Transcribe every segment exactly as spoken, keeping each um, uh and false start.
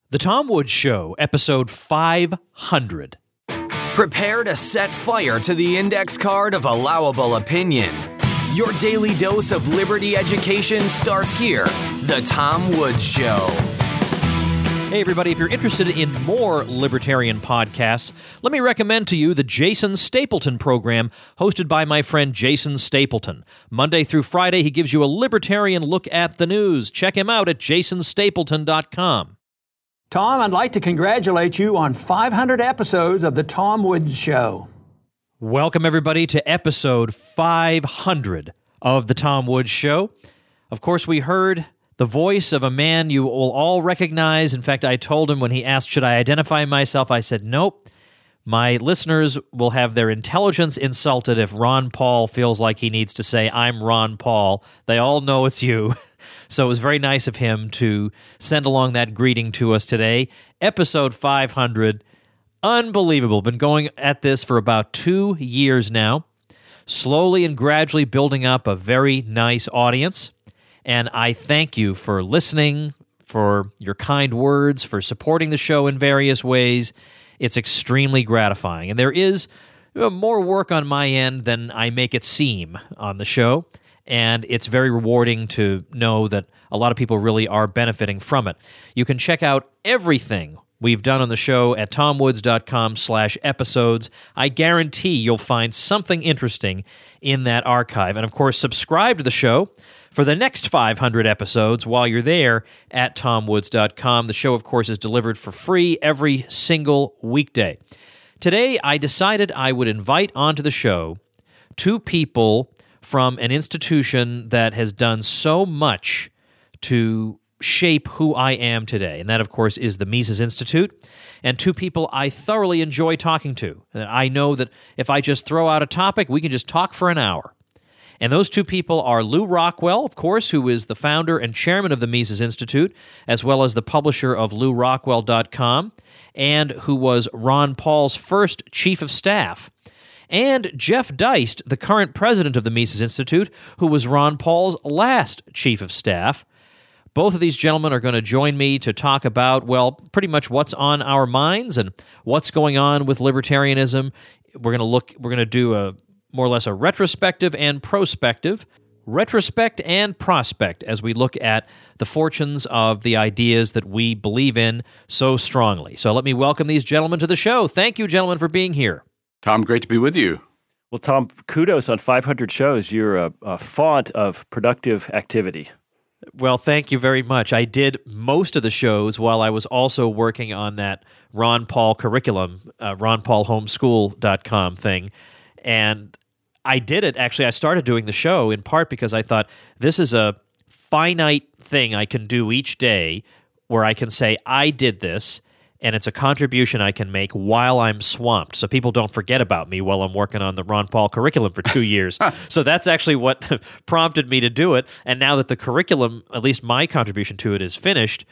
The Tom Woods Show, episode five hundred. Prepare to set fire to the index card of allowable opinion. Your daily dose of liberty education starts here. The Tom Woods Show. Hey, everybody, if you're interested in more libertarian podcasts, let me recommend to you the Jason Stapleton program hosted by my friend Jason Stapleton. Monday through Friday, he gives you a libertarian look at the news. Check him out at jason stapleton dot com. Tom, I'd like to congratulate you on five hundred episodes of The Tom Woods Show. Welcome, everybody, to episode five hundred of The Tom Woods Show. Of course, we heard the voice of a man you will all recognize. In fact, I told him when he asked, should I identify myself? I said, nope. My listeners will have their intelligence insulted if Ron Paul feels like he needs to say, I'm Ron Paul. They all know it's you. So it was very nice of him to send along that greeting to us today. Episode five hundred. Unbelievable. Been going at this for about two years now, slowly and gradually building up a very nice audience. And I thank you for listening, for your kind words, for supporting the show in various ways. It's extremely gratifying. And there is more work on my end than I make it seem on the show. And it's very rewarding to know that a lot of people really are benefiting from it. You can check out everything we've done on the show at tomwoods.com slash episodes. I guarantee you'll find something interesting in that archive. And, of course, subscribe to the show for the next five hundred episodes while you're there at tomwoods dot com. The show, of course, is delivered for free every single weekday. Today, I decided I would invite onto the show two people from an institution that has done so much to shape who I am today. And that, of course, is the Mises Institute. And two people I thoroughly enjoy talking to. I know that if I just throw out a topic, we can just talk for an hour. And those two people are Lew Rockwell, of course, who is the founder and chairman of the Mises Institute, as well as the publisher of lew rockwell dot com, and who was Ron Paul's first chief of staff. And Jeff Deist, the current president of the Mises Institute, who was Ron Paul's last chief of staff. Both of these gentlemen are going to join me to talk about, well, pretty much what's on our minds and what's going on with libertarianism. We're going to look, we're going to do a more or less a retrospective and prospective, retrospect and prospect as we look at the fortunes of the ideas that we believe in so strongly. So let me welcome these gentlemen to the show. Thank you, gentlemen, for being here. Tom, great to be with you. Well, Tom, kudos on five hundred shows. You're a, a font of productive activity. Well, thank you very much. I did most of the shows while I was also working on that Ron Paul curriculum, uh, ron paul homeschool dot com thing. And I did it, actually, I started doing the show in part because I thought this is a finite thing I can do each day where I can say, I did this, and it's a contribution I can make while I'm swamped, so people don't forget about me while I'm working on the Ron Paul curriculum for two years. So that's actually what prompted me to do it, and now that the curriculum, at least my contribution to it, is finished,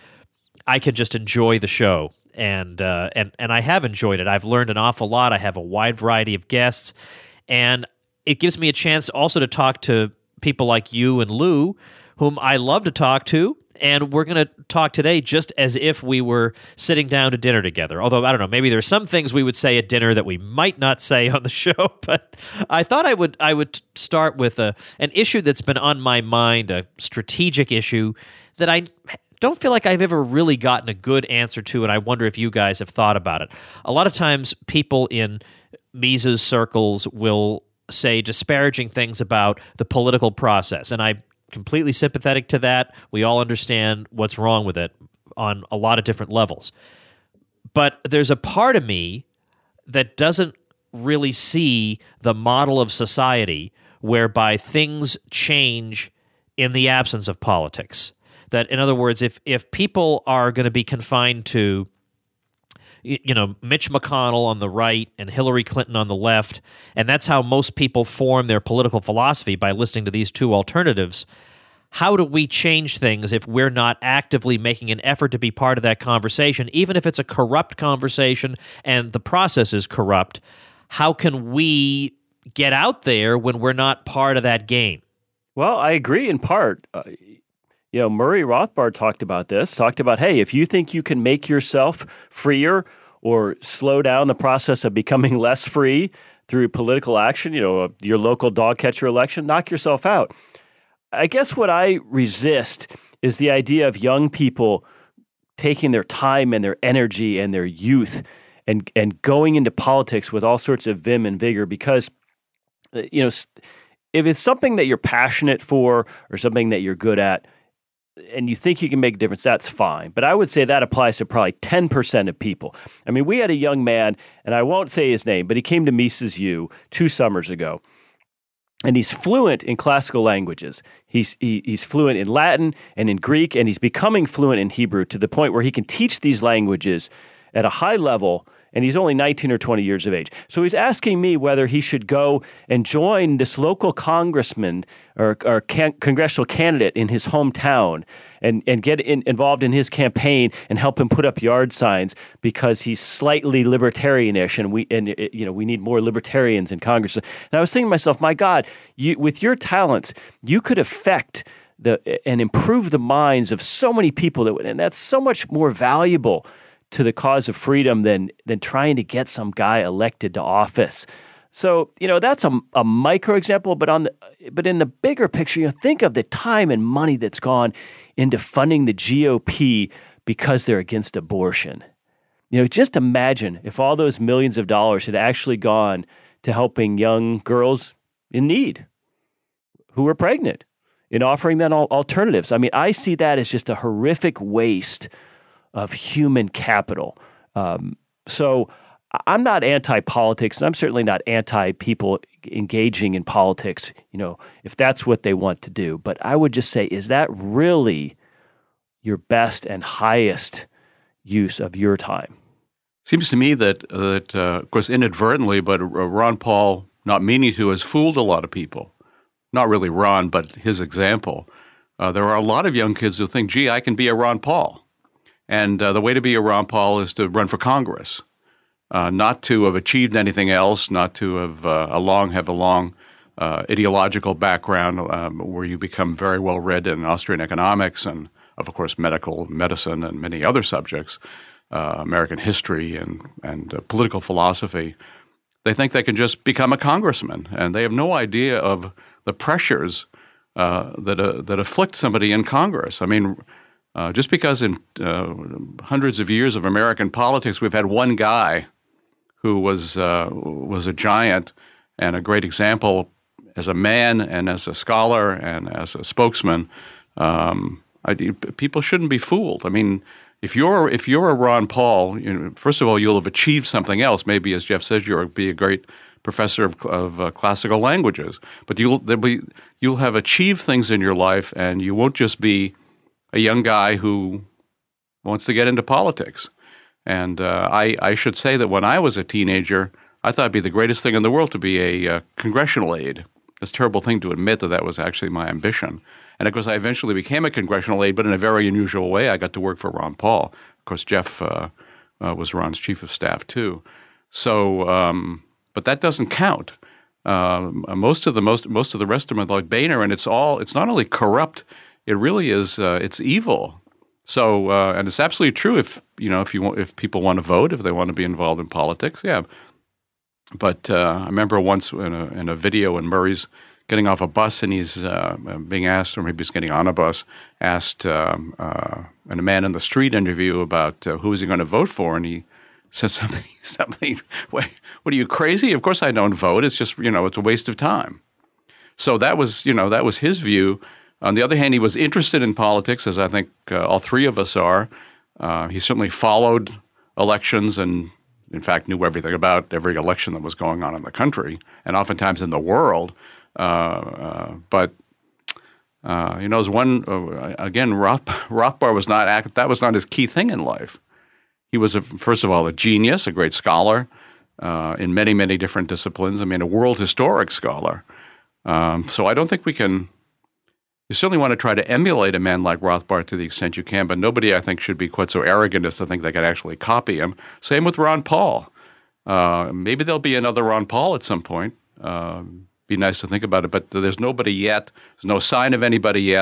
I can just enjoy the show, and uh, and and I have enjoyed it. I've learned an awful lot. I have a wide variety of guests, and it gives me a chance also to talk to people like you and Lew, whom I love to talk to. And we're going to talk today just as if we were sitting down to dinner together. Although, I don't know, maybe there's some things we would say at dinner that we might not say on the show. But I thought I would I would start with a, an issue that's been on my mind, a strategic issue that I don't feel like I've ever really gotten a good answer to, and I wonder if you guys have thought about it. A lot of times people in Mises circles will say disparaging things about the political process, and I completely sympathetic to that. We all understand what's wrong with it on a lot of different levels. But there's a part of me that doesn't really see the model of society whereby things change in the absence of politics. That, in other words, if if people are going to be confined to, you know, Mitch McConnell on the right and Hillary Clinton on the left, and that's how most people form their political philosophy, by listening to these two alternatives, how do we change things if we're not actively making an effort to be part of that conversation, even if it's a corrupt conversation and the process is corrupt? How can we get out there when we're not part of that game? Well, I agree in part. Uh, You know, Murray Rothbard talked about this, talked about, hey, if you think you can make yourself freer or slow down the process of becoming less free through political action, you know, your local dog catcher election, knock yourself out. I guess what I resist is the idea of young people taking their time and their energy and their youth and and going into politics with all sorts of vim and vigor because, you know, if it's something that you're passionate for or something that you're good at, and you think you can make a difference, that's fine. But I would say that applies to probably ten percent of people. I mean, we had a young man, and I won't say his name, but he came to Mises U two summers ago, and he's fluent in classical languages. He's he, he's fluent in Latin and in Greek, and he's becoming fluent in Hebrew to the point where he can teach these languages at a high level, and he's only nineteen or twenty years of age. So he's asking me whether he should go and join this local congressman or, or can, congressional candidate in his hometown and, and get in, involved in his campaign and help him put up yard signs because he's slightly libertarianish and we and you know we need more libertarians in Congress. And I was thinking to myself, my God, you, with your talents, you could affect the and improve the minds of so many people that and that's so much more valuable to the cause of freedom than than trying to get some guy elected to office. So, you know, that's a, a micro example, but on the, but in the bigger picture, you know, think of the time and money that's gone into funding the G O P because they're against abortion. You know, just imagine if all those millions of dollars had actually gone to helping young girls in need who were pregnant and offering them alternatives. I mean, I see that as just a horrific waste of human capital. Um, so I'm not anti-politics, and I'm certainly not anti-people engaging in politics, you know, if that's what they want to do. But I would just say, is that really your best and highest use of your time? Seems to me that, that uh, of course, inadvertently, but Ron Paul, not meaning to, has fooled a lot of people. Not really Ron, but his example. Uh, there are a lot of young kids who think, gee, I can be a Ron Paul. And uh, the way to be a Ron Paul is to run for Congress, uh, not to have achieved anything else, not to have uh, a long, have a long uh, ideological background um, where you become very well read in Austrian economics and, of course, medical medicine and many other subjects, uh, American history and, and uh, political philosophy. They think they can just become a congressman, and they have no idea of the pressures uh, that uh, that afflict somebody in Congress. I mean, Uh, just because in uh, hundreds of years of American politics we've had one guy who was uh, was a giant and a great example as a man and as a scholar and as a spokesman, um, I, people shouldn't be fooled. I mean, if you're if you're a Ron Paul, you know, first of all, you'll have achieved something else. Maybe, as Jeff says, you'll be a great professor of, of uh, classical languages, but you'll there'll be you'll have achieved things in your life, and you won't just be a young guy who wants to get into politics. And uh, I, I should say that when I was a teenager, I thought it'd be the greatest thing in the world to be a uh, congressional aide. It's a terrible thing to admit that that was actually my ambition. And of course, I eventually became a congressional aide, but in a very unusual way. I got to work for Ron Paul. Of course, Jeff uh, uh, was Ron's chief of staff too. So, um, but that doesn't count. Uh, most of the most most of the rest of them are like Boehner, and it's all it's not only corrupt. It really is. Uh, it's evil. So, uh, and it's absolutely true. If you know, if you want, if people want to vote, if they want to be involved in politics, yeah. But uh, I remember once in a, in a video when Murray's getting off a bus and he's uh, being asked, or maybe he's getting on a bus, asked um, uh, in a man in the street interview about uh, who is he going to vote for, and he says something. Something. Wait, what are you, crazy? Of course I don't vote. It's just, you know, it's a waste of time. So that was, you know, that was his view. On the other hand, he was interested in politics, as I think uh, all three of us are. Uh, he certainly followed elections and, in fact, knew everything about every election that was going on in the country and oftentimes in the world. Uh, uh, but, uh, you know, as one, uh, again, Roth, Rothbard was not, act, that was not his key thing in life. He was, a, first of all, a genius, a great scholar uh, in many, many different disciplines. I mean, a world historic scholar. Um, so I don't think we can... You certainly want to try to emulate a man like Rothbard to the extent you can, but nobody, I think, should be quite so arrogant as to think they could actually copy him. Same with Ron Paul. Uh, maybe there'll be another Ron Paul at some point. Uh, be nice to think about it, but there's nobody yet. There's no sign of anybody yet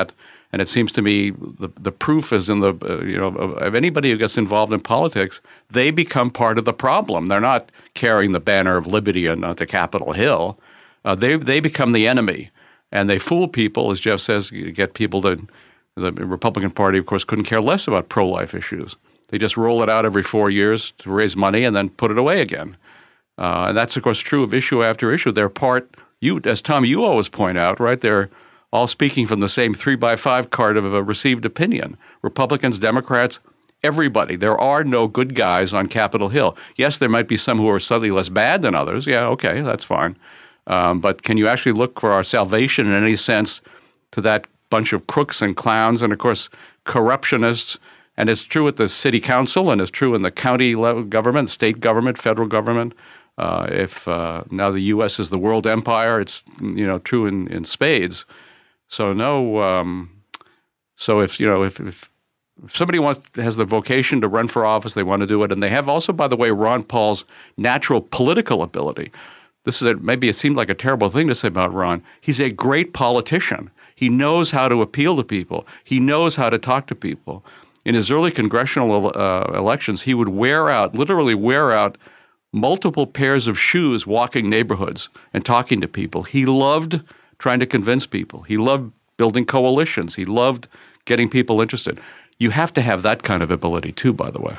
And it seems to me the, the proof is in the, uh, you know, of, of anybody who gets involved in politics, they become part of the problem. They're not carrying the banner of liberty on, onto Capitol Hill. Uh, they they become the enemy. And they fool people, as Jeff says, you get people to, the Republican Party, of course, couldn't care less about pro-life issues. They just roll it out every four years to raise money and then put it away again. Uh, and that's, of course, true of issue after issue. They're part, you, as Tom, you always point out, right? They're all speaking from the same three by five card of a received opinion. Republicans, Democrats, everybody. There are no good guys on Capitol Hill. Yes, there might be some who are slightly less bad than others. Yeah, okay, that's fine. Um, but can you actually look for our salvation in any sense to that bunch of crooks and clowns and, of course, corruptionists? And it's true at the city council and it's true in the county level government, state government, federal government. Uh, if uh, now the U S is the world empire, it's, you know, true in, in spades. So no, um, so if, you know, if, if if somebody wants has the vocation to run for office, they want to do it. And they have also, by the way, Ron Paul's natural political ability. This is a, maybe it seemed like a terrible thing to say about Ron. He's a great politician. He knows how to appeal to people. He knows how to talk to people. In his early congressional uh, elections, he would wear out, literally wear out multiple pairs of shoes walking neighborhoods and talking to people. He loved trying to convince people. He loved building coalitions. He loved getting people interested. You have to have that kind of ability too, by the way.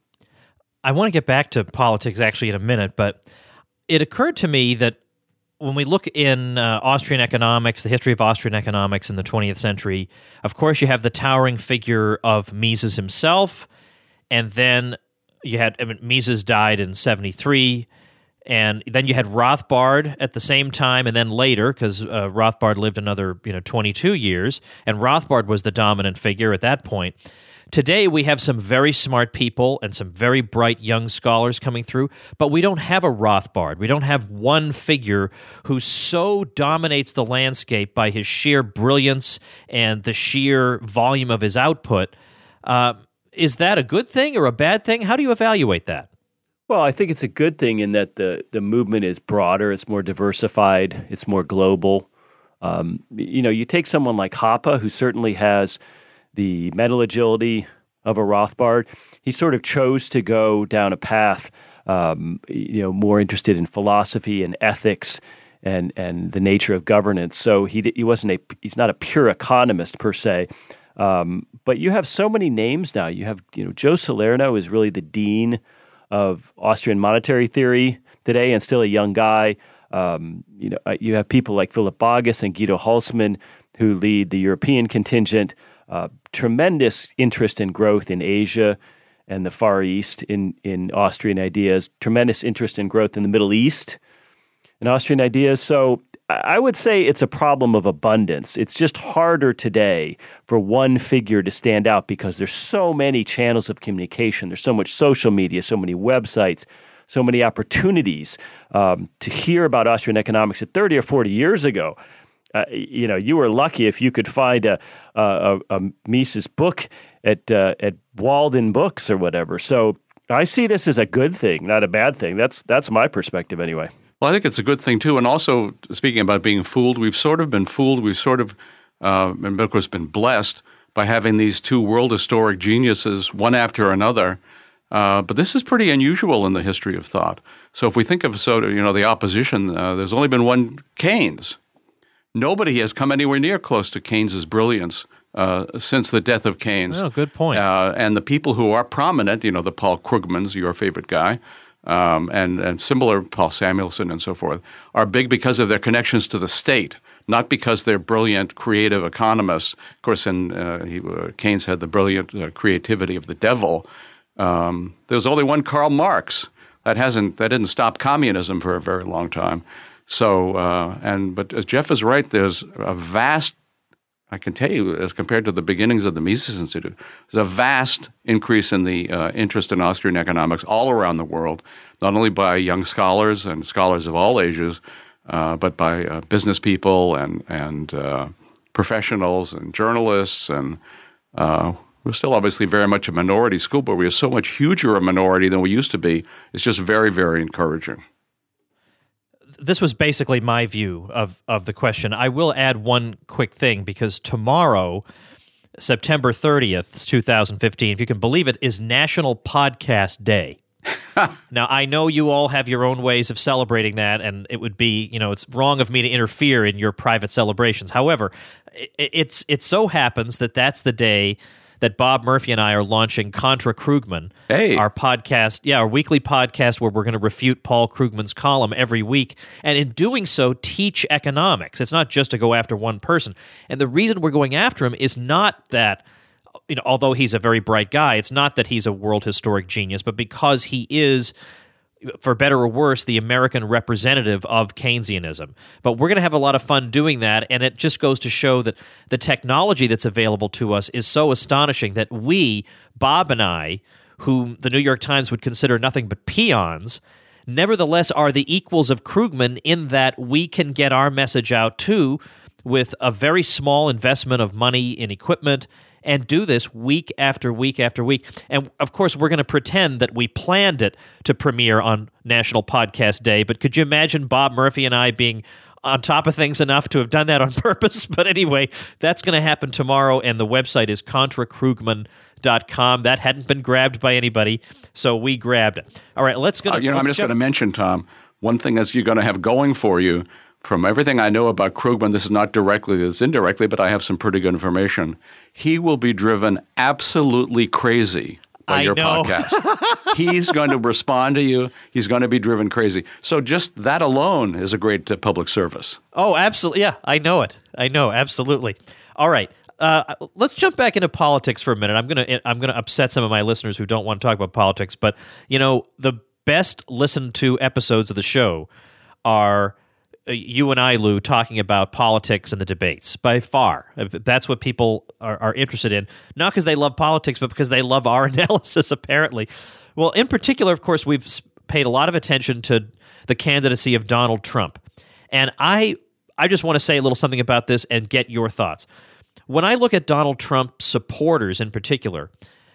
I want to get back to politics actually in a minute, but it occurred to me that when we look in uh, Austrian economics, the history of Austrian economics in the twentieth century, of course you have the towering figure of Mises himself, and then you had, I mean, Mises died in seventy-three, and then you had Rothbard at the same time, and then later, because uh, Rothbard lived another, you know, twenty-two years, and Rothbard was the dominant figure at that point. Today, we have some very smart people and some very bright young scholars coming through, but we don't have a Rothbard. We don't have one figure who so dominates the landscape by his sheer brilliance and the sheer volume of his output. Uh, is that a good thing or a bad thing? How do you evaluate that? Well, I think it's a good thing in that the, the movement is broader, it's more diversified, it's more global. Um, you know, you take someone like Hoppe, who certainly has the mental agility of a Rothbard. He sort of chose to go down a path, um, you know, more interested in philosophy and ethics and and the nature of governance. So he he wasn't a he's not a pure economist per se. Um, but you have so many names now. You have, you know, Joe Salerno is really the dean of Austrian monetary theory today, and still a young guy. Um, you know, you have people like Philip Bogus and Guido Hulsmann who lead the European contingent. Uh, tremendous interest and growth in Asia and the Far East in, in Austrian ideas, tremendous interest and growth in the Middle East in Austrian ideas. So I would say it's a problem of abundance. It's just harder today for one figure to stand out because there's so many channels of communication. There's so much social media, so many websites, so many opportunities um, to hear about Austrian economics. At thirty or forty years ago, Uh, you know, you were lucky if you could find a a, a Mises book at uh, at Walden Books or whatever. So I see this as a good thing, not a bad thing. That's that's my perspective anyway. Well, I think it's a good thing too. And also, speaking about being fooled, we've sort of been fooled. We've sort of, uh, and of course, been blessed by having these two world historic geniuses, one after another. Uh, but this is pretty unusual in the history of thought. So if we think of so, you know, the opposition, uh, there's only been one Keynes. Nobody has come anywhere near close to Keynes's brilliance uh, since the death of Keynes. Oh, good point. Uh, and the people who are prominent, you know, the Paul Krugmans, your favorite guy, um, and, and similar, Paul Samuelson and so forth, are big because of their connections to the state, not because they're brilliant, creative economists. Of course, in, uh, he, uh, Keynes had the brilliant uh, creativity of the devil. Um, there's only one Karl Marx. That hasn't that didn't stop communism for a very long time. So, uh, and but as Jeff is right, there's a vast, I can tell you, as compared to the beginnings of the Mises Institute, there's a vast increase in the uh, interest in Austrian economics all around the world, not only by young scholars and scholars of all ages, uh, but by uh, business people and, and uh, professionals and journalists. And uh, we're still obviously very much a minority school, but we are so much huger a minority than we used to be. It's just very, very encouraging. This was basically my view of, of the question. I will add one quick thing, because tomorrow September thirtieth, two thousand fifteen, if you can believe it, is National Podcast Day. Now, I know you all have your own ways of celebrating that, and it would be, you know, it's wrong of me to interfere in your private celebrations. However, it, it's it so happens that that's the day that Bob Murphy and I are launching Contra Krugman, Hey. our podcast, yeah, our weekly podcast where we're going to refute Paul Krugman's column every week, and in doing so, teach economics. It's not just to go after one person. And the reason we're going after him is not that, you know, although he's a very bright guy, it's not that he's a world historic genius, but because he is, for better or worse, the American representative of Keynesianism. But we're going to have a lot of fun doing that, and it just goes to show that the technology that's available to us is so astonishing that we, Bob and I, whom the New York Times would consider nothing but peons, nevertheless are the equals of Krugman in that we can get our message out too with a very small investment of money in equipment and do this week after week after week. And, of course, we're going to pretend that we planned it to premiere on National Podcast Day, but could you imagine Bob Murphy and I being on top of things enough to have done that on purpose? But anyway, that's going to happen tomorrow, and the website is contra krugman dot com. That hadn't been grabbed by anybody, so we grabbed it. All right, let's go. Uh, you know, I'm just going to mention, Tom, one thing that you're going to have going for you. From everything I know about Krugman, this is not directly, it's indirectly, but I have some pretty good information. He will be driven absolutely crazy by I your know. podcast. He's going to respond to you. He's going to be driven crazy. So just that alone is a great uh, public service. Oh, absolutely. Yeah, I know it. I know, absolutely. All right. Uh, let's jump back into politics for a minute. I'm gonna I'm gonna upset some of my listeners who don't want to talk about politics, but you know, the best listened to episodes of the show are you and I, Lou, talking about politics and the debates by far. That's what people are, are interested in, not because they love politics, but because they love our analysis, apparently. Well, in particular, of course, we've paid a lot of attention to the candidacy of Donald Trump. And I, I just want to say a little something about this and get your thoughts. When I look at Donald Trump supporters in particular,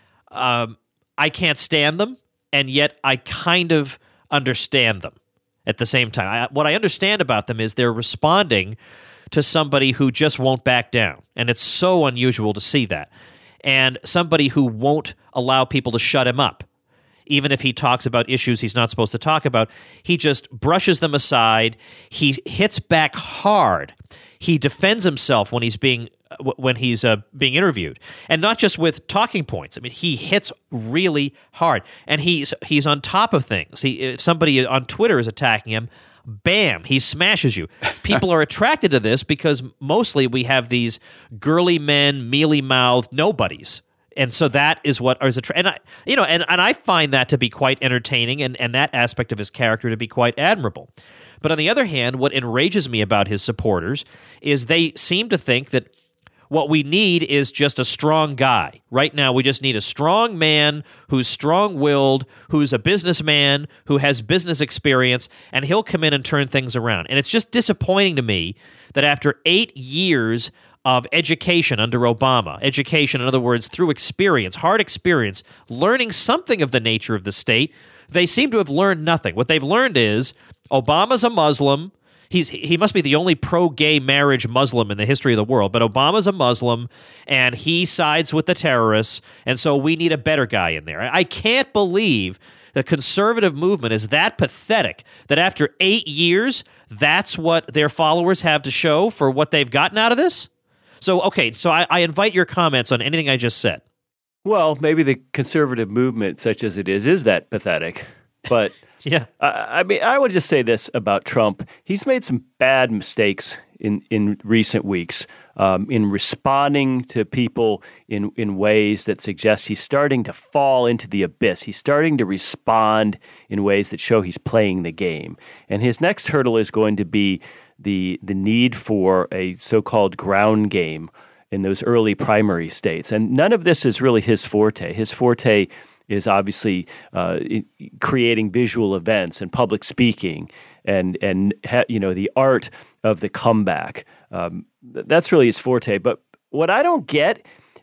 um, I can't stand them, and yet I kind of understand them. At the same time, I, what I understand about them is they're responding to somebody who just won't back down. And it's so unusual to see that. And somebody who won't allow people to shut him up. Even if he talks about issues he's not supposed to talk about, he just brushes them aside. He hits back hard. He defends himself when he's being when he's uh, being interviewed, and not just with talking points. I mean, he hits really hard, and he's he's on top of things. He, if somebody on Twitter is attacking him, bam, he smashes you. People are attracted to this because mostly we have these girly men, mealy-mouthed nobodies. And so that is what is a tra- and I, you know, and, and I find that to be quite entertaining, and, and that aspect of his character to be quite admirable. But on the other hand, what enrages me about his supporters is they seem to think that what we need is just a strong guy. Right now, we just need a strong man who's strong-willed, who's a businessman, who has business experience, and he'll come in and turn things around. And it's just disappointing to me that after eight years of education under Obama, education, in other words, through experience, hard experience, learning something of the nature of the state, they seem to have learned nothing. What they've learned is Obama's a Muslim. He's he must be the only pro-gay marriage Muslim in the history of the world, but Obama's a Muslim, and he sides with the terrorists, and so we need a better guy in there. I can't believe the conservative movement is that pathetic that after eight years, that's what their followers have to show for what they've gotten out of this? So, okay, so I, I invite your comments on anything I just said. Well, maybe the conservative movement, such as it is, is that pathetic. But yeah, I, I mean, I would just say this about Trump. He's made some bad mistakes in, in recent weeks um, in responding to people in, in ways that suggest he's starting to fall into the abyss. He's starting to respond in ways that show he's playing the game. And his next hurdle is going to be the the need for a so-called ground game in those early primary states. And none of this is really his forte. His forte is obviously uh, creating visual events and public speaking and, and ha- you know, the art of the comeback. Um, that's really his forte. But what I don't get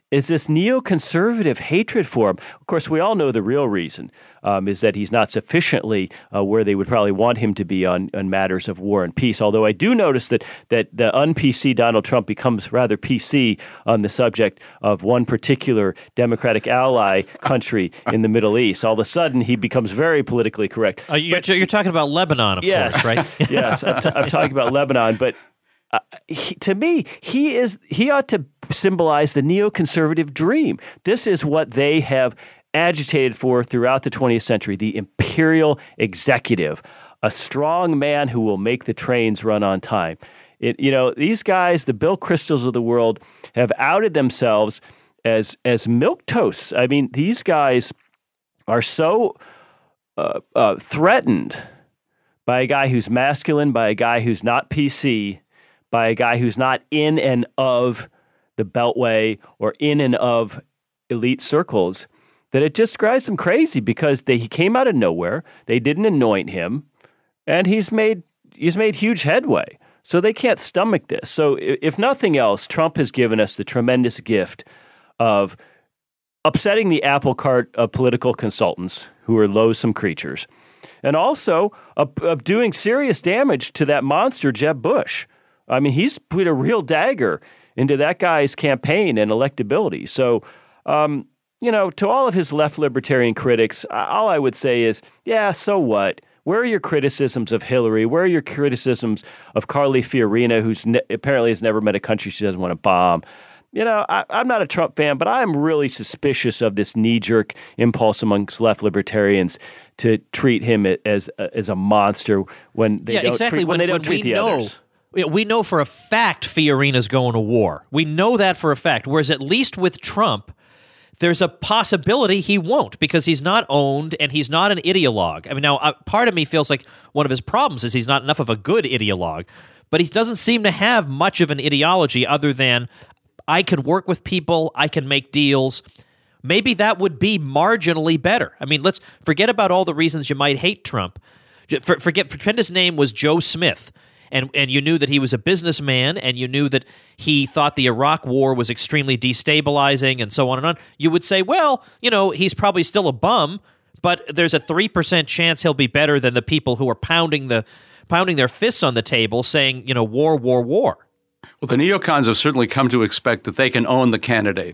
is this neoconservative hatred for him. Of course, we all know the real reason um, is that he's not sufficiently uh, where they would probably want him to be on, on matters of war and peace. Although I do notice that that the un-P C Donald Trump becomes rather P C on the subject of one particular Democratic ally country in the Middle East. All of a sudden, he becomes very politically correct. Uh, you're, but, you're talking about Lebanon, of yes, course, right? yes, I'm, t- I'm talking about Lebanon, but Uh, he, to me, he is he ought to symbolize the neoconservative dream. This is what they have agitated for throughout the twentieth century, the imperial executive, a strong man who will make the trains run on time. It, you know, these guys, the Bill Kristols of the world, have outed themselves as as milquetoasts. I mean, these guys are so uh, uh, threatened by a guy who's masculine, by a guy who's not P C, by a guy who's not in and of the Beltway or in and of elite circles, that it just drives them crazy because they, he came out of nowhere. They didn't anoint him, and he's made he's made huge headway. So they can't stomach this. So if nothing else, Trump has given us the tremendous gift of upsetting the apple cart of political consultants who are loathsome creatures, and also of, of doing serious damage to that monster, Jeb Bush. I mean, he's put a real dagger into that guy's campaign and electability. So, um, you know, to all of his left libertarian critics, all I would say is, yeah, so what? Where are your criticisms of Hillary? Where are your criticisms of Carly Fiorina, who's ne- apparently has never met a country she doesn't want to bomb? You know, I, I'm not a Trump fan, but I'm really suspicious of this knee-jerk impulse amongst left libertarians to treat him as as a monster when they yeah, don't exactly. treat, when, when they don't when treat we the know, others. We know for a fact Fiorina's going to war. We know that for a fact. Whereas at least with Trump, there's a possibility he won't because he's not owned and he's not an ideologue. I mean, now, uh, part of me feels like one of his problems is he's not enough of a good ideologue, but he doesn't seem to have much of an ideology other than I can work with people, I can make deals. Maybe that would be marginally better. I mean, let's forget about all the reasons you might hate Trump. Forget, pretend his name was Joe Smith. And and you knew that he was a businessman, and you knew that he thought the Iraq War was extremely destabilizing, and so on and on. You would say, well, you know, he's probably still a bum, but there's a three percent chance he'll be better than the people who are pounding the pounding their fists on the table saying, you know, war, war, war. Well, the neocons have certainly come to expect that they can own the candidate.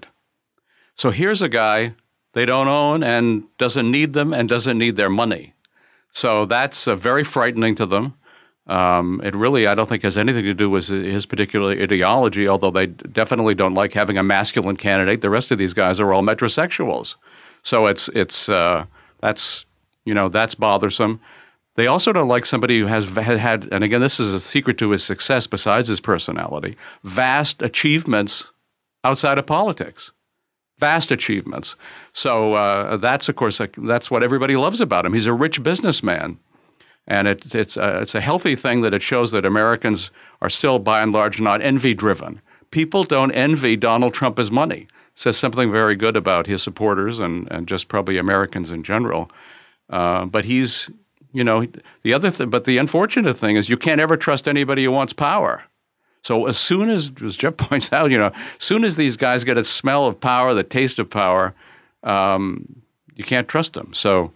So here's a guy they don't own and doesn't need them and doesn't need their money. So that's uh, very frightening to them. Um, it really, I don't think, has anything to do with his particular ideology, although they definitely don't like having a masculine candidate. The rest of these guys are all metrosexuals. So it's it's uh, that's, you know, that's bothersome. They also don't like somebody who has had, and again, this is a secret to his success besides his personality, vast achievements outside of politics. Vast achievements. So uh, that's, of course, that's what everybody loves about him. He's a rich businessman. And it, it's, a, it's a healthy thing that it shows that Americans are still, by and large, not envy-driven. People don't envy Donald Trump his money. It says something very good about his supporters and, and just probably Americans in general. Uh, but he's, you know, the other thing, but the unfortunate thing is you can't ever trust anybody who wants power. So as soon as, as Jeff points out, you know, as soon as these guys get a smell of power, the taste of power, um, you can't trust them. So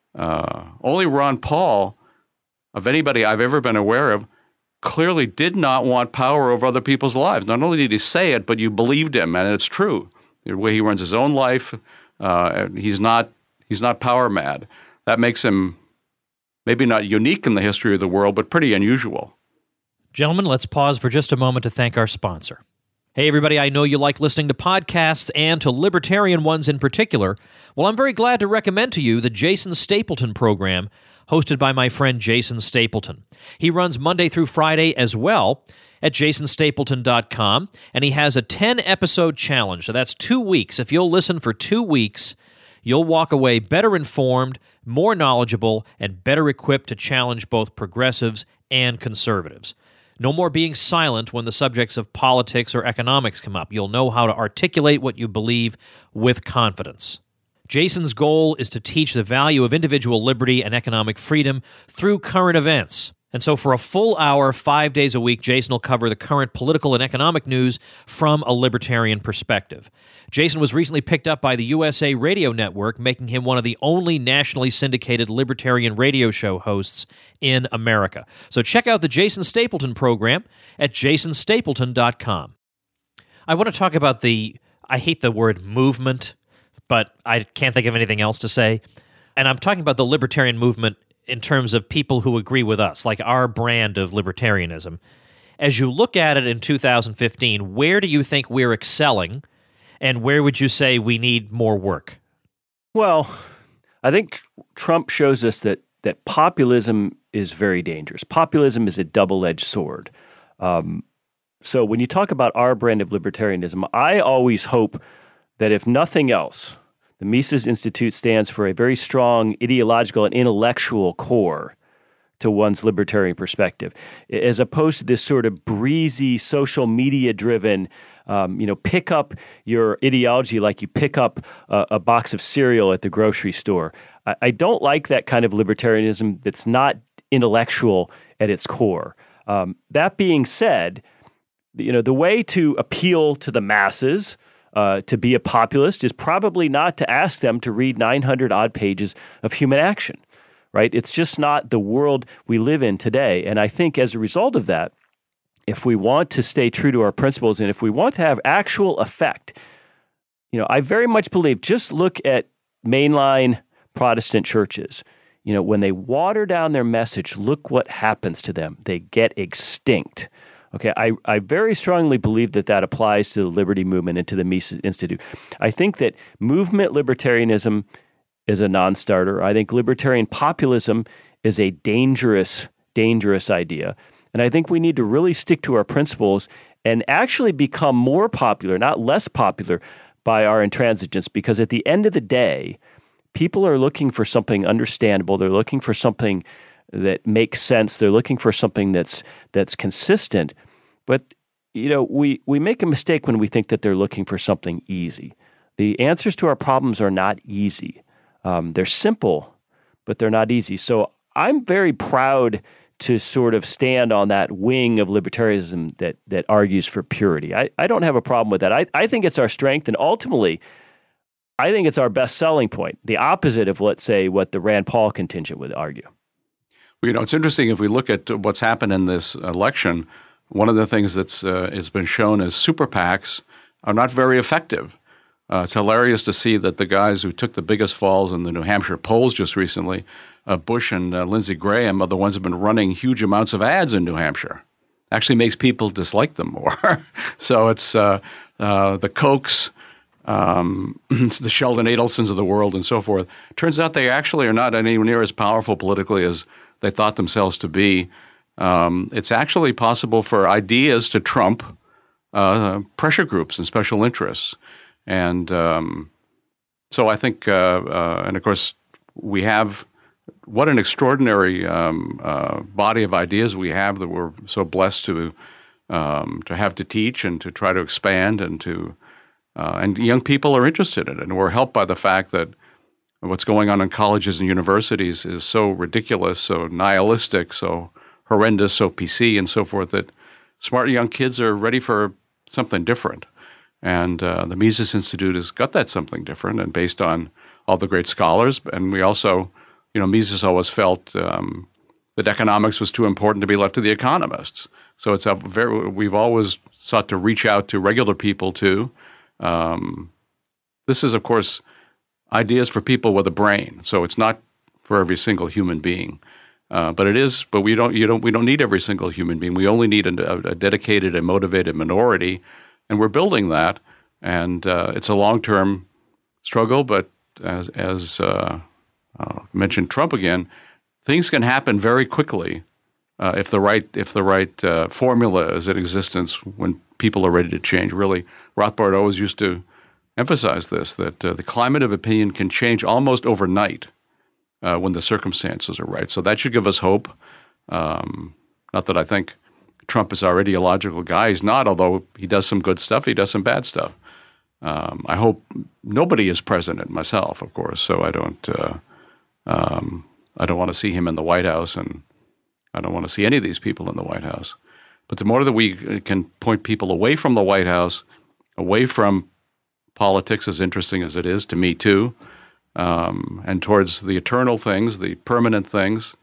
uh, only Ron Paul, of anybody I've ever been aware of, clearly did not want power over other people's lives. Not only did he say it, but you believed him, and it's true. The way he runs his own life, uh, he's not he's not power mad. That makes him maybe not unique in the history of the world, but pretty unusual. Gentlemen, let's pause for just a moment to thank our sponsor. Hey, everybody, I know you like listening to podcasts and to libertarian ones in particular. Well, I'm very glad to recommend to you the Jason Stapleton program, hosted by my friend Jason Stapleton. He runs Monday through Friday as well at jason stapleton dot com, and he has a ten-episode challenge. So that's two weeks. If you'll listen for two weeks, you'll walk away better informed, more knowledgeable, and better equipped to challenge both progressives and conservatives. No more being silent when the subjects of politics or economics come up. You'll know how to articulate what you believe with confidence. Jason's goal is to teach the value of individual liberty and economic freedom through current events. And so for a full hour, five days a week, Jason will cover the current political and economic news from a libertarian perspective. Jason was recently picked up by the U S A Radio Network, making him one of the only nationally syndicated libertarian radio show hosts in America. So check out the Jason Stapleton program at jason stapleton dot com. I want to talk about the, I hate the word movement, but I can't think of anything else to say. And I'm talking about the libertarian movement in terms of people who agree with us, like our brand of libertarianism. As you look at it in two thousand fifteen, where do you think we're excelling, and where would you say we need more work? Well, I think Trump shows us that that populism is very dangerous. Populism is a double-edged sword. Um, so when you talk about our brand of libertarianism, I always hope that if nothing else, the Mises Institute stands for a very strong ideological and intellectual core to one's libertarian perspective, as opposed to this sort of breezy, social media-driven, um, you know, pick up your ideology like you pick up a, a box of cereal at the grocery store. I, I don't like that kind of libertarianism that's not intellectual at its core. Um, that being said, you know, the way to appeal to the masses, Uh, to be a populist, is probably not to ask them to read nine hundred odd pages of human action, right? It's just not the world we live in today. And I think as a result of that, if we want to stay true to our principles and if we want to have actual effect, you know, I very much believe, just look at mainline Protestant churches. You know, when they water down their message, look what happens to them. They get extinct. Okay, I, I very strongly believe that that applies to the Liberty Movement and to the Mises Institute. I think that movement libertarianism is a non-starter. I think libertarian populism is a dangerous, dangerous idea. And I think we need to really stick to our principles and actually become more popular, not less popular, by our intransigence. Because at the end of the day, people are looking for something understandable. They're looking for something that makes sense. They're looking for something that's that's consistent. But, you know, we, we make a mistake when we think that they're looking for something easy. The answers to our problems are not easy. Um, they're simple, but they're not easy. So I'm very proud to sort of stand on that wing of libertarianism that that argues for purity. I, I don't have a problem with that. I, I think it's our strength, and ultimately, I think it's our best selling point, the opposite of, let's say, what the Rand Paul contingent would argue. Well, you know, it's interesting if we look at what's happened in this election. One of the things that's uh, has been shown is super PACs are not very effective. Uh, it's hilarious to see that the guys who took the biggest falls in the New Hampshire polls just recently, uh, Bush and uh, Lindsey Graham, are the ones who have been running huge amounts of ads in New Hampshire. Actually makes people dislike them more. So it's uh, uh, the Kochs, um, the Sheldon Adelsons of the world and so forth. Turns out they actually are not anywhere near as powerful politically as they thought themselves to be. Um, it's actually possible for ideas to trump uh, pressure groups and special interests. And um, so I think, uh, uh, and of course, we have what an extraordinary um, uh, body of ideas we have that we're so blessed to um, to have to teach and to try to expand and to uh, and young people are interested in it. And we're helped by the fact that what's going on in colleges and universities is so ridiculous, so nihilistic, so horrendous, so P C and so forth, that smart young kids are ready for something different. And uh, the Mises Institute has got that something different, and based on all the great scholars. And we also, you know, Mises always felt um, that economics was too important to be left to the economists. So it's a very, we've always sought to reach out to regular people too. Um, this is, of course, ideas for people with a brain. So it's not for every single human being. Uh, but it is, but we don't, you don't, we don't need every single human being. We only need a, a dedicated and motivated minority, and we're building that. And uh, it's a long-term struggle. But as, as uh, I mentioned Trump again, things can happen very quickly uh, if the right if the right uh, formula is in existence when people are ready to change. Really, Rothbard always used to emphasize this: that uh, the climate of opinion can change almost overnight. Uh, when the circumstances are right. So that should give us hope. Um, not that I think Trump is our ideological guy. He's not, although he does some good stuff. He does some bad stuff. Um, I hope nobody is president myself, of course, so I don't uh, um, I don't want to see him in the White House and I don't want to see any of these people in the White House. But the more that we can point people away from the White House, away from politics, as interesting as it is to me too, um, and towards the eternal things, the permanent things,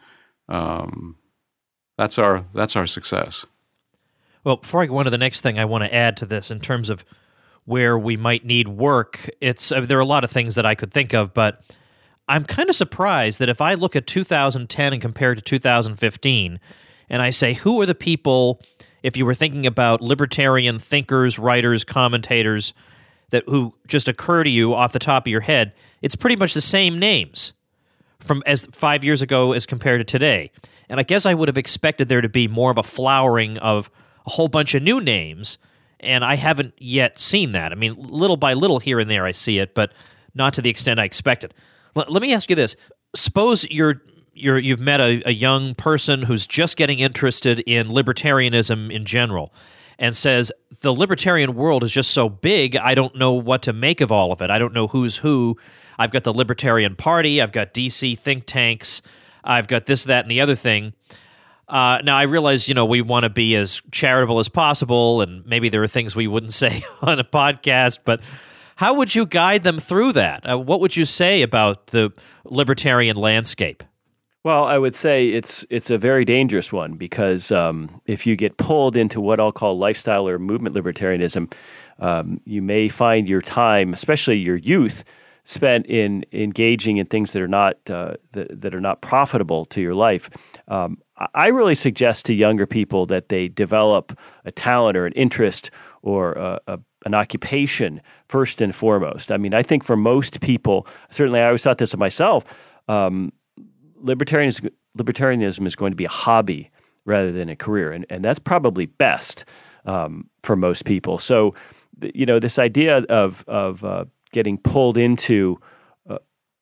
um, that's our that's our success. Well, before I go on to the next thing, I want to add to this in terms of where we might need work. It's uh, there are a lot of things that I could think of, but I'm kind of surprised that if I look at two thousand ten and compare it to two thousand fifteen, and I say, who are the people, if you were thinking about libertarian thinkers, writers, commentators, that who just occur to you off the top of your head, it's pretty much the same names from as five years ago as compared to today. And I guess I would have expected there to be more of a flowering of a whole bunch of new names, and I haven't yet seen that. I mean, little by little here and there I see it, but not to the extent I expected. L- let me ask you this. Suppose you're You're, you've met a, a young person who's just getting interested in libertarianism in general and says, the libertarian world is just so big, I don't know what to make of all of it. I don't know who's who. I've got the Libertarian Party. I've got D C think tanks. I've got this, that, and the other thing. Uh, now, I realize, you know, we want to be as charitable as possible, and maybe there are things we wouldn't say on a podcast, but how would you guide them through that? Uh, what would you say about the libertarian landscape? Well, I would say it's it's a very dangerous one because um, if you get pulled into what I'll call lifestyle or movement libertarianism, um, you may find your time, especially your youth, spent in engaging in things that are not uh, that, that are not profitable to your life. Um, I really suggest to younger people that they develop a talent or an interest or a, a, an occupation first and foremost. I mean, I think for most people, certainly I always thought this of myself. Um, Libertarianism, libertarianism is going to be a hobby rather than a career, and, and that's probably best um, for most people. So, you know, this idea of of uh, getting pulled into uh,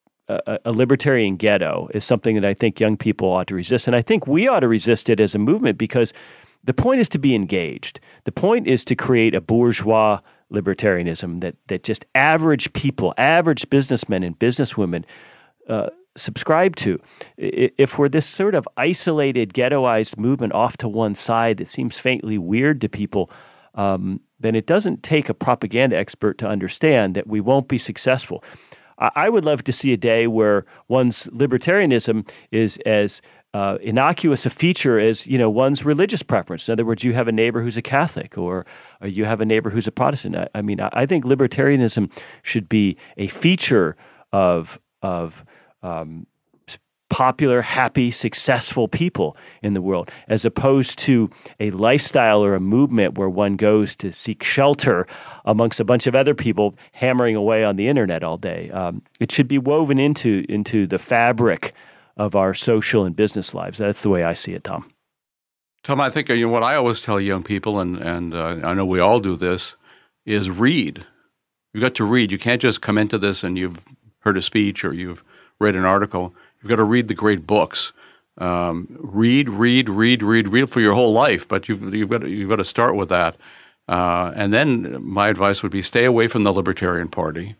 a, a libertarian ghetto is something that I think young people ought to resist, and I think we ought to resist it as a movement because the point is to be engaged. The point is to create a bourgeois libertarianism that that just average people, average businessmen and businesswomen Uh, subscribe to. If we're this sort of isolated, ghettoized movement off to one side that seems faintly weird to people, um, then it doesn't take a propaganda expert to understand that we won't be successful. I would love to see a day where one's libertarianism is as uh, innocuous a feature as, you know, one's religious preference. In other words, you have a neighbor who's a Catholic or, or you have a neighbor who's a Protestant. I, I mean, I, I think libertarianism should be a feature of of Um, popular, happy, successful people in the world, as opposed to a lifestyle or a movement where one goes to seek shelter amongst a bunch of other people hammering away on the internet all day. Um, it should be woven into into the fabric of our social and business lives. That's the way I see it, Tom. Tom, I think you know, what I always tell young people, and, and uh, I know we all do this, is read. You've got to read. You can't just come into this and you've heard a speech or you've read an article. You've got to read the great books. Um, read, read, read, read, read for your whole life. But you've you've got to, you've got to start with that. Uh, and then my advice would be stay away from the Libertarian Party.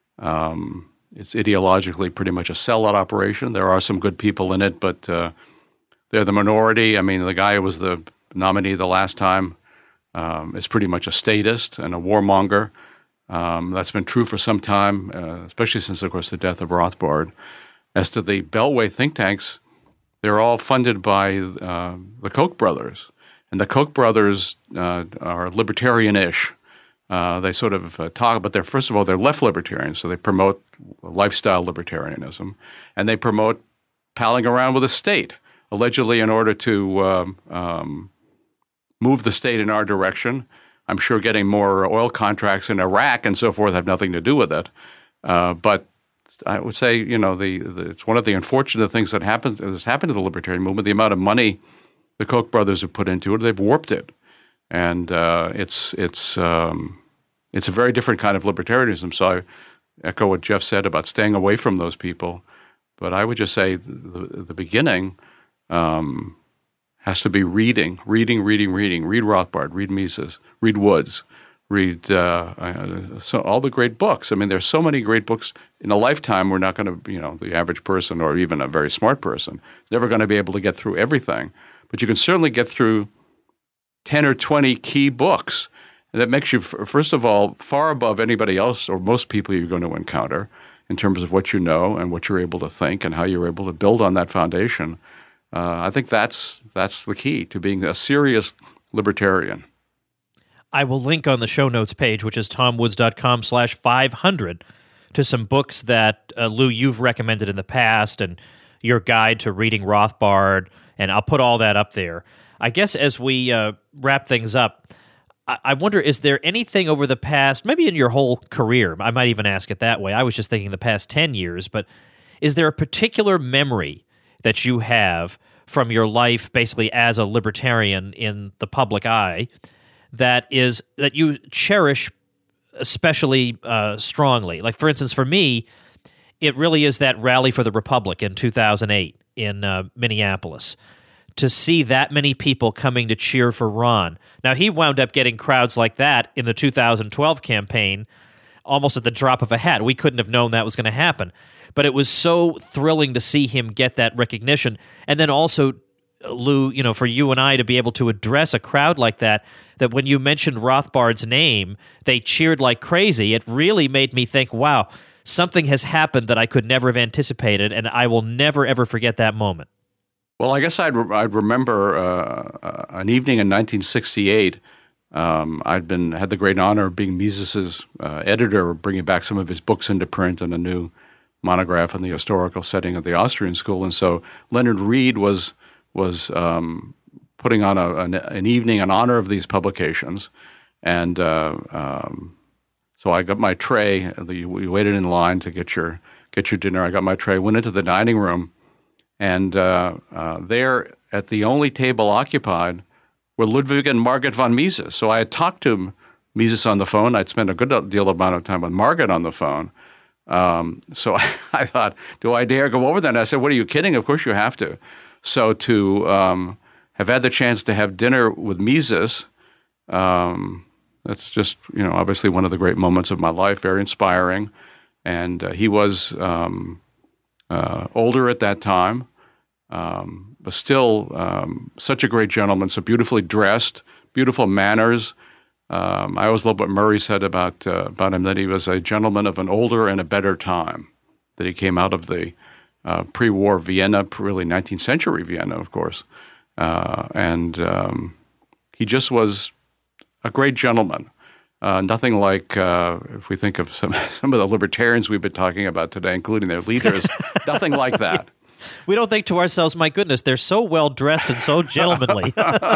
Um, it's ideologically pretty much a sellout operation. There are some good people in it, but uh, they're the minority. I mean, the guy who was the nominee the last time um, is pretty much a statist and a warmonger. Um, that's been true for some time, uh, especially since, of course, the death of Rothbard. As to the Beltway think tanks, they're all funded by uh, the Koch brothers. And the Koch brothers uh, are libertarian-ish. Uh, they sort of uh, talk, but they're, first of all, they're left libertarians, so they promote lifestyle libertarianism. And they promote palling around with the state, allegedly in order to um, um, move the state in our direction. I'm sure getting more oil contracts in Iraq and so forth have nothing to do with it. Uh, but I would say, you know, the, the it's one of the unfortunate things that happened has happened to the libertarian movement. The amount of money the Koch brothers have put into it, they've warped it, and uh, it's it's um, it's a very different kind of libertarianism. So I echo what Jeff said about staying away from those people. But I would just say the, the beginning um, has to be reading, reading, reading, reading. Read Rothbard, read Mises, read Woods, read uh, uh, so all the great books. I mean, there's so many great books. In a lifetime, we're not going to, you know, the average person or even a very smart person is never going to be able to get through everything. but you can certainly get through ten or twenty key books. And that makes you, first of all, far above anybody else or most people you're going to encounter in terms of what you know and what you're able to think and how you're able to build on that foundation. Uh, I think that's that's the key to being a serious libertarian. I will link on the show notes page, which is tomwoods.com slash 500, to some books that, uh, Lou, you've recommended in the past and your guide to reading Rothbard, and I'll put all that up there. I guess as we uh, wrap things up, I-, I wonder, is there anything over the past, maybe in your whole career, I might even ask it that way, I was just thinking the past ten years, but is there a particular memory that you have from your life basically as a libertarian in the public eye that is that you cherish especially uh, strongly? Like, for instance, for me, it really is that Rally for the Republic in two thousand eight in uh, Minneapolis. To see that many people coming to cheer for Ron. Now, he wound up getting crowds like that in the two thousand twelve campaign almost at the drop of a hat. We couldn't have known that was going to happen. But it was so thrilling to see him get that recognition. And then also, Lou, you know, for you and I to be able to address a crowd like that, that when you mentioned Rothbard's name, they cheered like crazy. It really made me think, wow, something has happened that I could never have anticipated, and I will never, ever forget that moment. Well, I guess I'd, re- I'd remember uh, an evening in nineteen sixty-eight. Um, I'd been had the great honor of being Mises's uh, editor, bringing back some of his books into print and a new monograph on the historical setting of the Austrian school. And so Leonard Read was was um, putting on a, an, an evening in honor of these publications. And uh, um, so I got my tray. The, we waited in line to get your get your dinner. I got my tray, went into the dining room, and uh, uh, there at the only table occupied were Ludwig and Margit von Mises. So I had talked to Mises on the phone. I'd spent a good deal amount of time with Margit on the phone. Um, so I, I thought, do I dare go over there? And I said, what are you kidding? Of course you have to. So to um, have had the chance to have dinner with Mises, um, that's just, you know, obviously one of the great moments of my life, very inspiring. And uh, he was um, uh, older at that time, um, but still um, such a great gentleman, so beautifully dressed, beautiful manners. Um, I always love what Murray said about uh, about him, that he was a gentleman of an older and a better time, that he came out of the uh, pre-war Vienna, really nineteenth century Vienna, of course. Uh, and um, he just was a great gentleman. Uh, nothing like, uh, if we think of some, some of the libertarians we've been talking about today, including their leaders, nothing like that. We don't think to ourselves, my goodness, they're so well-dressed and so gentlemanly.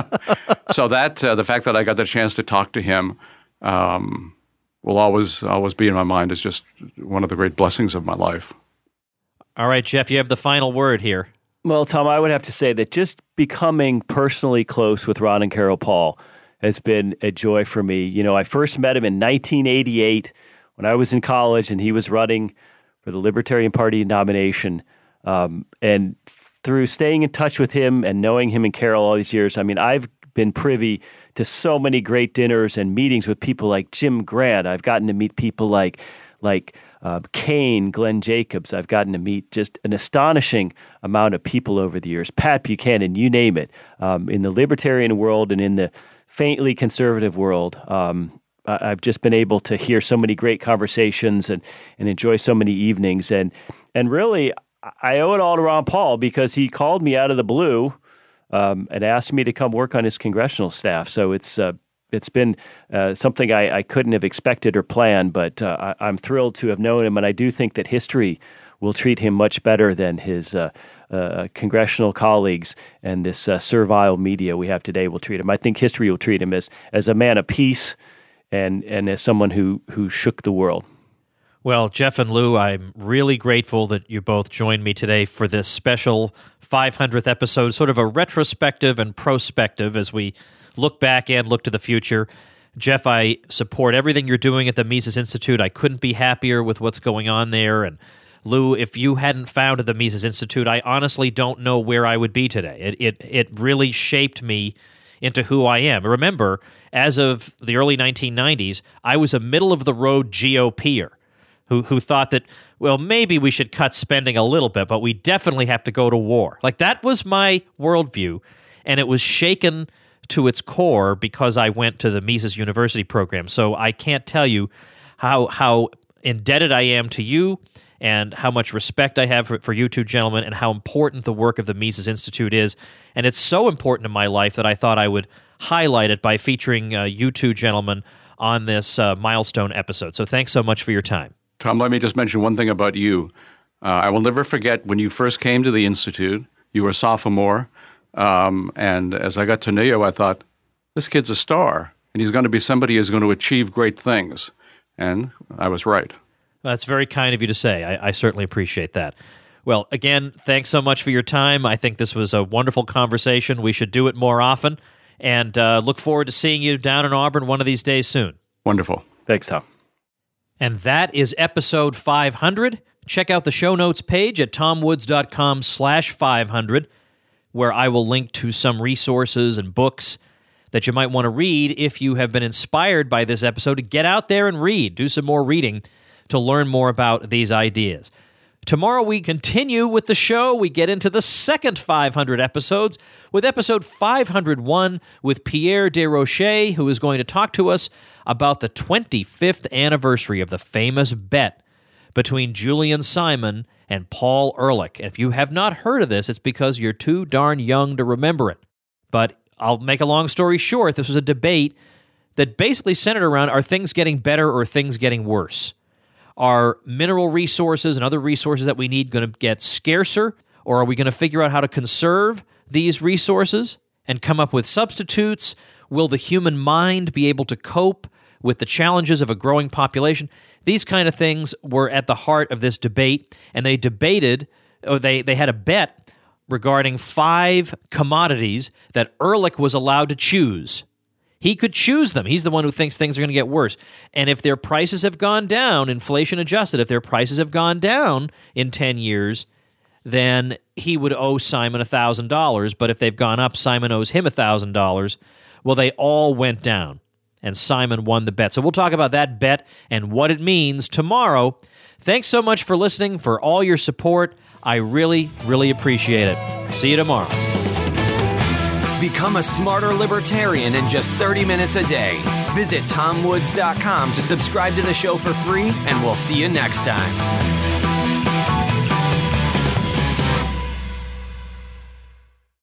So that uh, the fact that I got the chance to talk to him um, will always always be in my mind as just one of the great blessings of my life. All right, Jeff, you have the final word here. Well, Tom, I would have to say that just becoming personally close with Ron and Carol Paul has been a joy for me. You know, I first met him in nineteen eighty-eight when I was in college, and he was running for the Libertarian Party nomination. Um, and through staying in touch with him and knowing him and Carol all these years, I mean, I've been privy to so many great dinners and meetings with people like Jim Grant. I've gotten to meet people like like uh, Kane, Glenn Jacobs. I've gotten to meet just an astonishing amount of people over the years. Pat Buchanan, you name it, um, in the libertarian world and in the faintly conservative world. Um, I've just been able to hear so many great conversations and, and enjoy so many evenings. And and really, I owe it all to Ron Paul, because he called me out of the blue um, and asked me to come work on his congressional staff. So it's uh, it's been uh, something I, I couldn't have expected or planned, but uh, I, I'm thrilled to have known him, and I do think that history will treat him much better than his uh, uh, congressional colleagues and this uh, servile media we have today will treat him. I think history will treat him as as a man of peace and and as someone who who shook the world. Well, Jeff and Lou, I'm really grateful that you both joined me today for this special five hundredth episode, sort of a retrospective and prospective as we look back and look to the future. Jeff, I support everything you're doing at the Mises Institute. I couldn't be happier with what's going on there. And Lou, if you hadn't founded the Mises Institute, I honestly don't know where I would be today. It it, it really shaped me into who I am. Remember, as of the early nineteen nineties, I was a middle-of-the-road G O P-er. Who, who thought that, well, maybe we should cut spending a little bit, but we definitely have to go to war. Like, that was my worldview. and it was shaken to its core because I went to the Mises University program. So I can't tell you how how indebted I am to you and how much respect I have for, for you two gentlemen and how important the work of the Mises Institute is. And it's so important in my life that I thought I would highlight it by featuring uh, you two gentlemen on this uh, milestone episode. So thanks so much for your time. Tom, let me just mention one thing about you. Uh, I will never forget when you first came to the Institute. You were a sophomore, um, and as I got to know you, I thought, this kid's a star, and he's going to be somebody who's going to achieve great things. And I was right. Well, that's very kind of you to say. I, I certainly appreciate that. Well, again, thanks so much for your time. I think this was a wonderful conversation. We should do it more often, and uh, look forward to seeing you down in Auburn one of these days soon. Wonderful. Thanks, Tom. And that is episode five hundred. Check out the show notes page at tomwoods.com slash 500, where I will link to some resources and books that you might want to read if you have been inspired by this episode to get out there and read, do some more reading to learn more about these ideas. Tomorrow we continue with the show. We get into the second five hundred episodes with episode five hundred one with Pierre Desrochers, who is going to talk to us about the twenty-fifth anniversary of the famous bet between Julian Simon and Paul Ehrlich. And if you have not heard of this, it's because you're too darn young to remember it. But I'll make a long story short. This was a debate that basically centered around, are things getting better or things getting worse? Are mineral resources and other resources that we need going to get scarcer, or are we going to figure out how to conserve these resources and come up with substitutes? Will the human mind be able to cope with the challenges of a growing population? These kind of things were at the heart of this debate, and they debated, or they, they had a bet regarding five commodities that Ehrlich was allowed to choose. He could choose them. He's the one who thinks things are going to get worse. And if their prices have gone down, inflation adjusted, if their prices have gone down in ten years, then he would owe Simon one thousand dollars. But if they've gone up, Simon owes him one thousand dollars. Well, they all went down, and Simon won the bet. So we'll talk about that bet and what it means tomorrow. Thanks so much for listening, for all your support. I really, really appreciate it. See you tomorrow. Become a smarter libertarian in just thirty minutes a day. Visit tom woods dot com to subscribe to the show for free, and we'll see you next time.